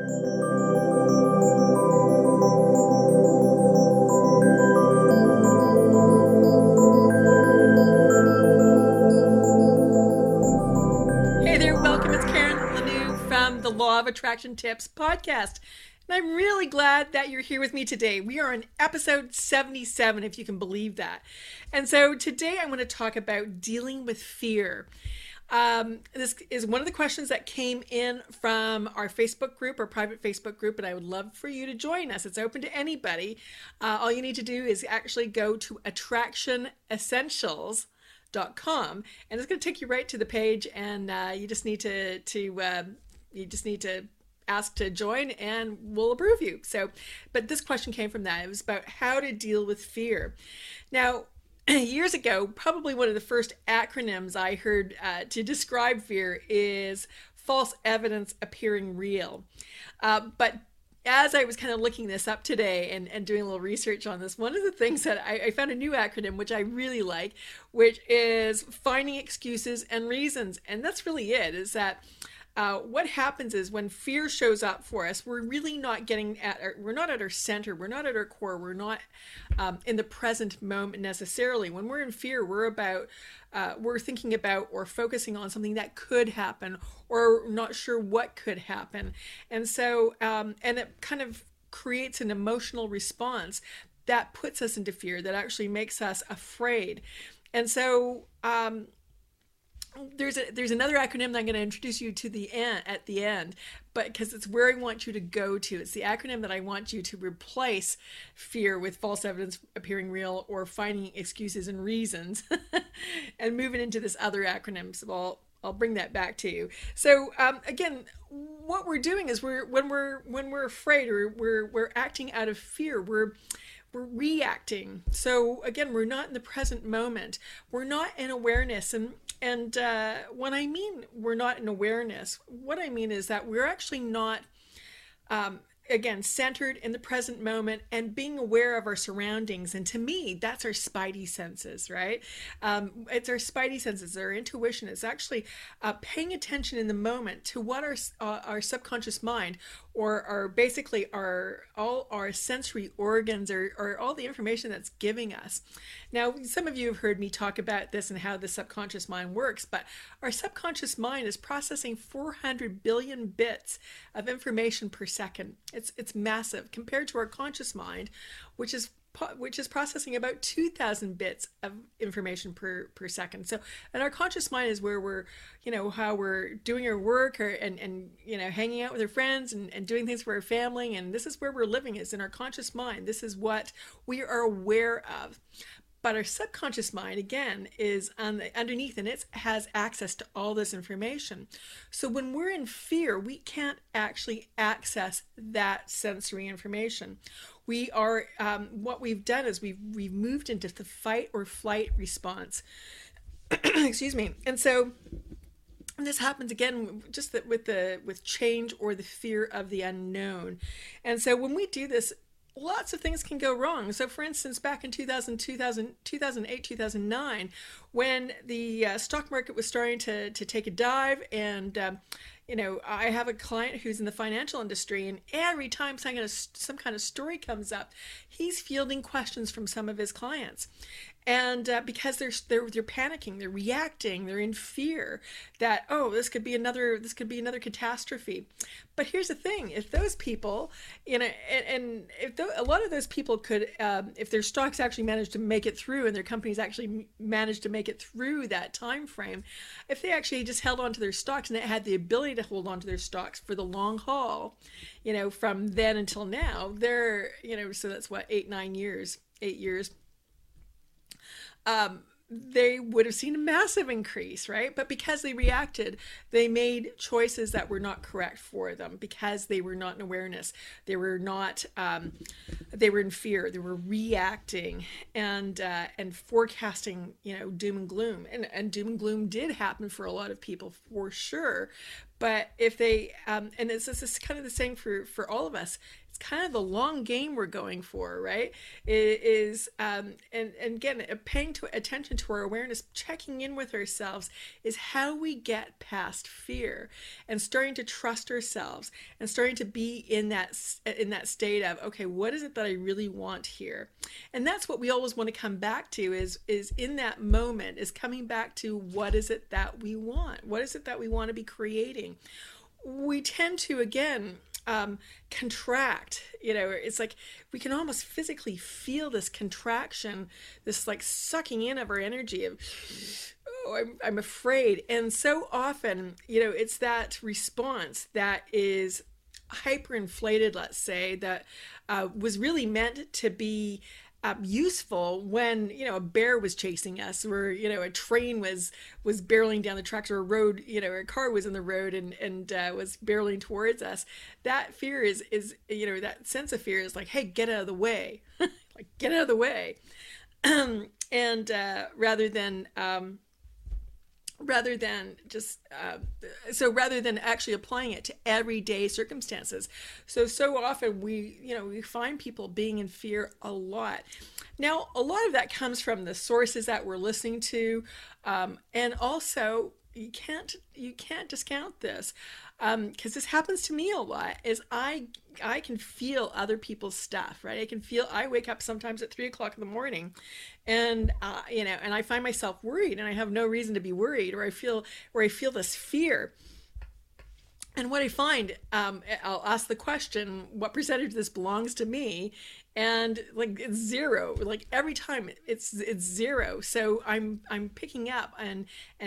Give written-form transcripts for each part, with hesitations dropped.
Hey there, welcome. It's Karen Lanoux from the Law of Attraction Tips podcast. And I'm really glad that you're here with me today. We are on episode 77, if you can believe that. And so today I want to talk about dealing with fear. This is one of the questions that came in from our Facebook group, our private Facebook group, and I would love for you to join us. It's open to anybody. All you need to do is actually go to attractionessentials.com, and it's going to take you right to the page, and you just need to ask to join, and we'll approve you. So, but this question came from that. It was about how to deal with fear. Now, years ago, probably one of the first acronyms I heard to describe fear is false evidence appearing real. But as I was kind of looking this up today and doing a little research on this, one of the things that I found a new acronym, which I really like, which is finding excuses and reasons. And that's really it, is that what happens is when fear shows up for us, we're really not we're not at our center, we're not at our core, we're not in the present moment necessarily. When we're in fear, we're thinking about or focusing on something that could happen, or not sure what could happen. And so, and it kind of creates an emotional response that puts us into fear, that actually makes us afraid. And so, there's another acronym that I'm going to introduce you to at the end, but because it's where I want you to go to. It's the acronym that I want you to replace fear with false evidence appearing real, or finding excuses and reasons, and moving into this other acronym. So I'll bring that back to you. So again, what we're doing is when we're afraid, or we're acting out of fear, we're reacting. So again, we're not in the present moment. We're not in awareness. And when I mean we're not in awareness, what I mean is that we're actually not, again, centered in the present moment and being aware of our surroundings. And to me, that's our spidey senses, right? It's our spidey senses, our intuition. It's actually paying attention in the moment to what our subconscious mind, or basically all our sensory organs, or all the information that's giving us. Now, some of you have heard me talk about this and how the subconscious mind works, but our subconscious mind is processing 400 billion bits of information per second. It's massive compared to our conscious mind, which is processing about 2,000 bits of information per second. So, and our conscious mind is where we're, how we're doing our work, and hanging out with our friends, and doing things for our family. And this is where we're living, is in our conscious mind. This is what we are aware of. But our subconscious mind, again, is underneath, and it has access to all this information. So when we're in fear, we can't actually access that sensory information. We are, what we've done is we've moved into the fight or flight response. Excuse me. And so this happens again just with change, or the fear of the unknown. And so when we do this, lots of things can go wrong. So for instance, back in 2008, 2009, when the stock market was starting to take a dive, and I have a client who's in the financial industry, and every time some kind of story comes up, he's fielding questions from some of his clients. And because they're panicking, they're reacting, they're in fear that, oh, this could be another catastrophe. But here's the thing: if those people, and if a lot of those people could, if their stocks actually managed to make it through, and their companies actually managed to make it through that time frame, if they actually just held on to their stocks, and they had the ability to hold on to their stocks for the long haul, from then until now, they're, so that's what, 8 years. They would have seen a massive increase, right? But because they reacted, they made choices that were not correct for them, because they were not in awareness. They were not, they were in fear. They were reacting and forecasting, doom and gloom. And doom and gloom did happen for a lot of people, for sure. But if they, and it's kind of the same for all of us, it's kind of the long game we're going for, right? It is and again, paying attention to our awareness, checking in with ourselves, is how we get past fear and starting to trust ourselves and starting to be in that state of, okay, what is it that I really want here? And that's what we always want to come back to, is in that moment, is coming back to what is it that we want? What is it that we want to be creating? We tend to, again, contract. It's like we can almost physically feel this contraction, this like sucking in of our energy of, oh, I'm afraid. And so often, it's that response that is hyperinflated, let's say, that was really meant to be useful when a bear was chasing us, or a train was barreling down the tracks, or a road, a car was in the road and was barreling towards us. That fear is that sense of fear is like, hey, get out of the way. Like, get out of the way. And rather than actually applying it to everyday circumstances. So often we find people being in fear a lot. Now, a lot of that comes from the sources that we're listening to, and also you can't discount this, because this happens to me a lot. Is I can feel other people's stuff, right? I wake up sometimes at 3 o'clock in the morning, and and I find myself worried, and I have no reason to be worried, or I feel this fear. And what I find, I'll ask the question, what percentage of this belongs to me? And like, it's zero. Like, every time it's zero. So I'm picking up and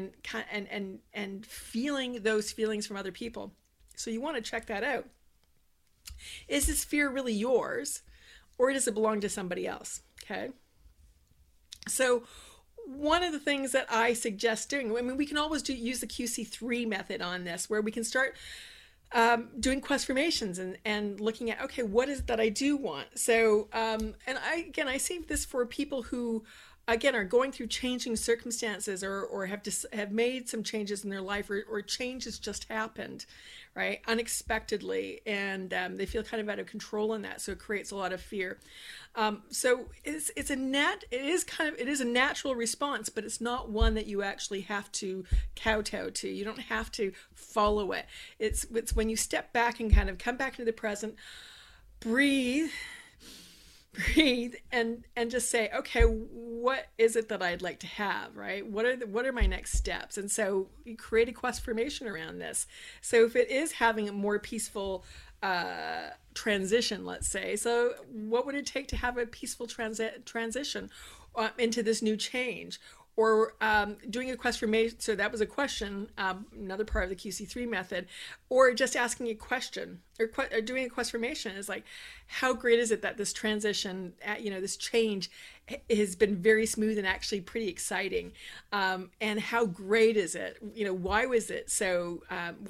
feeling those feelings from other people. So you want to check that out. Is this fear really yours, or does it belong to somebody else? Okay. So one of the things that I suggest doing, I mean, we can always use the QC3 method on this, where we can start doing quest formations and looking at, okay, what is it that I do want? So, and I save this for people who, again, are going through changing circumstances, or have made some changes in their life, or changes just happened, right, unexpectedly, and they feel kind of out of control in that, so it creates a lot of fear. So it is a natural response, but it's not one that you actually have to kowtow to. You don't have to follow it. It's when you step back and kind of come back into the present, breathe, and just say, okay, what is it that I'd like to have, right? What are my next steps? And so you create a quest formation around this. So if it is having a more peaceful transition, let's say, so what would it take to have a peaceful transition into this new change? Or doing a quest formation, so that was a question, another part of the QC3 method, or just asking a question, or doing a quest formation is like, how great is it that this transition, this change has been very smooth and actually pretty exciting, and how great is it? Why was it so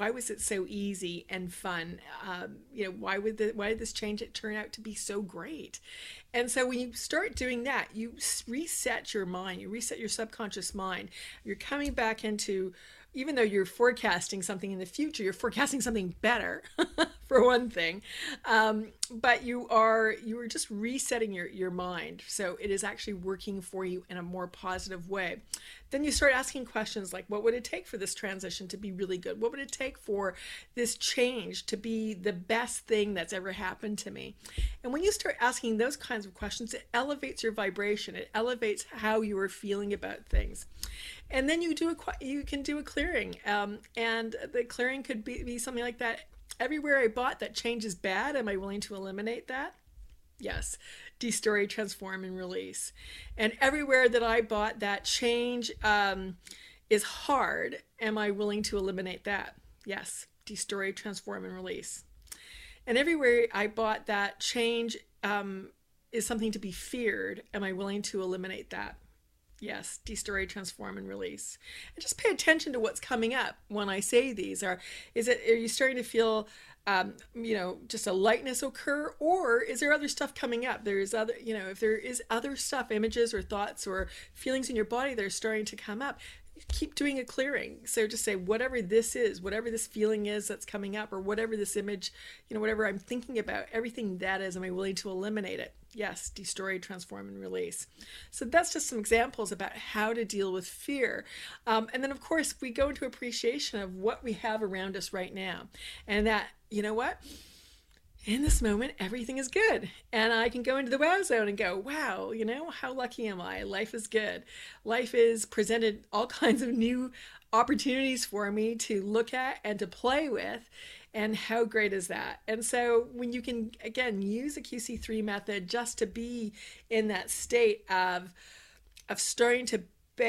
easy and fun? Why did this change turn out to be so great? And so when you start doing that, you reset your mind, you reset your subconscious mind. You're coming back into, even though you're forecasting something in the future, you're forecasting something better, for one thing. But you are just resetting your mind. So it is actually working for you in a more positive way. Then you start asking questions like, what would it take for this transition to be really good? What would it take for this change to be the best thing that's ever happened to me? And when you start asking those kinds of questions, it elevates your vibration. It elevates how you are feeling about things. And then you can do a clearing. And the clearing could be something like that. Everywhere I bought that change is bad, am I willing to eliminate that? Yes. Destroy, transform, and release. And everywhere that I bought that change is hard, am I willing to eliminate that? Yes. Destroy, transform, and release. And everywhere I bought that change is something to be feared, am I willing to eliminate that? Yes, destroy, transform, and release. And just pay attention to what's coming up when I say these. Are you starting to feel, just a lightness occur, or is there other stuff coming up? There's other, if there is other stuff, images or thoughts or feelings in your body that are starting to come up, keep doing a clearing. So just say, whatever this is, whatever this feeling is that's coming up, or whatever this image, whatever I'm thinking about, everything that is, am I willing to eliminate it? Yes, destroy, transform, and release. So that's just some examples about how to deal with fear. And then, of course, we go into appreciation of what we have around us right now. And that, what? In this moment, everything is good. And I can go into the wow zone and go, wow, how lucky am I? Life is good. Life is presented all kinds of new opportunities for me to look at and to play with. And how great is that? And so when you can, again, use a QC3 method just to be in that state of starting to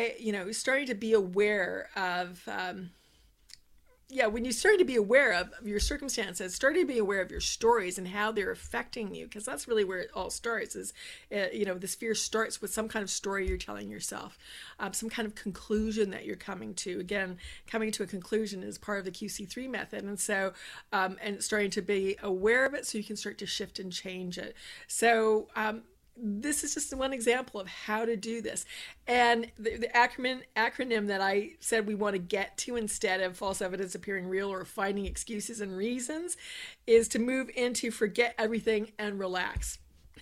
be aware of, when you're starting to be aware of your circumstances, starting to be aware of your stories and how they're affecting you, because that's really where it all starts is, this fear starts with some kind of story you're telling yourself, some kind of conclusion that you're coming to. Again, coming to a conclusion is part of the QC3 method. And so, and starting to be aware of it so you can start to shift and change it. So, this is just one example of how to do this. And the acronym that I said we want to get to instead of false evidence appearing real or finding excuses and reasons is to move into forget everything and relax.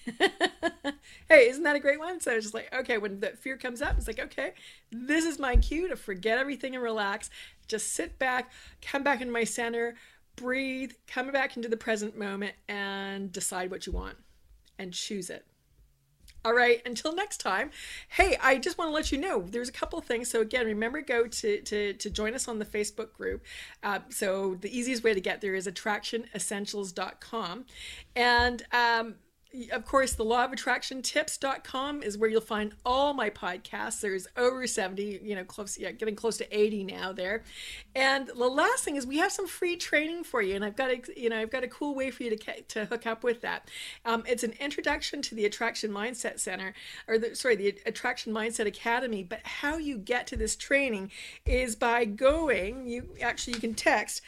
Hey, isn't that a great one? So it's just like, okay, when the fear comes up, it's like, okay, this is my cue to forget everything and relax. Just sit back, come back into my center, breathe, come back into the present moment, and decide what you want and choose it. All right, until next time. Hey, I just want to let you know there's a couple of things. So again, remember, go to join us on the Facebook group. So the easiest way to get there is attractionessentials.com. And of course, the lawofattractiontips.com is where you'll find all my podcasts. There's over 70, getting close to 80 now there. And the last thing is we have some free training for you. And I've got a cool way for you to hook up with that. It's an introduction to the Attraction Mindset Center, the Attraction Mindset Academy. But how you get to this training is by going, you can text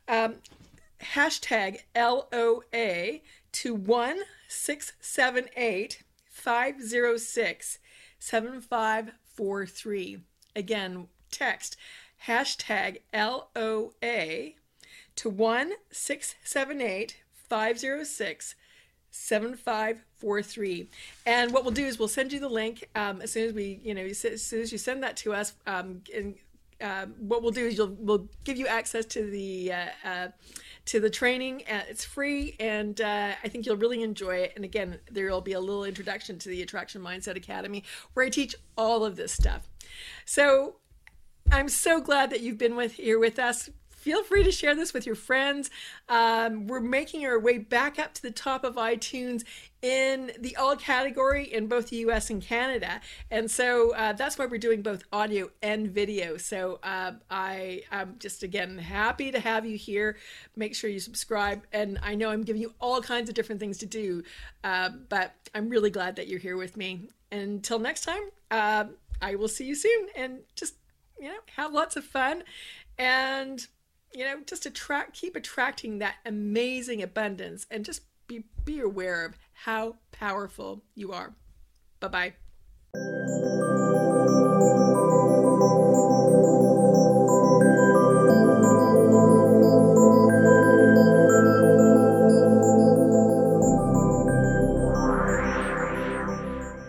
hashtag LOA to 1-678-506-7543. Again, text hashtag LOA to 1-678-506-7543. And what we'll do is we'll send you the link as soon as you send that to us. What we'll do is we'll give you access to the training. It's free, and I think you'll really enjoy it. And again, there will be a little introduction to the Attraction Mindset Academy where I teach all of this stuff. So I'm so glad that you've been here with us. Feel free to share this with your friends. We're making our way back up to the top of iTunes in the all category in both the US and Canada. And so that's why we're doing both audio and video. So I'm just, again, happy to have you here. Make sure you subscribe. And I know I'm giving you all kinds of different things to do, but I'm really glad that you're here with me. Until next time, I will see you soon. And just, have lots of fun. And just keep attracting that amazing abundance, and just be aware of how powerful you are. Bye-bye.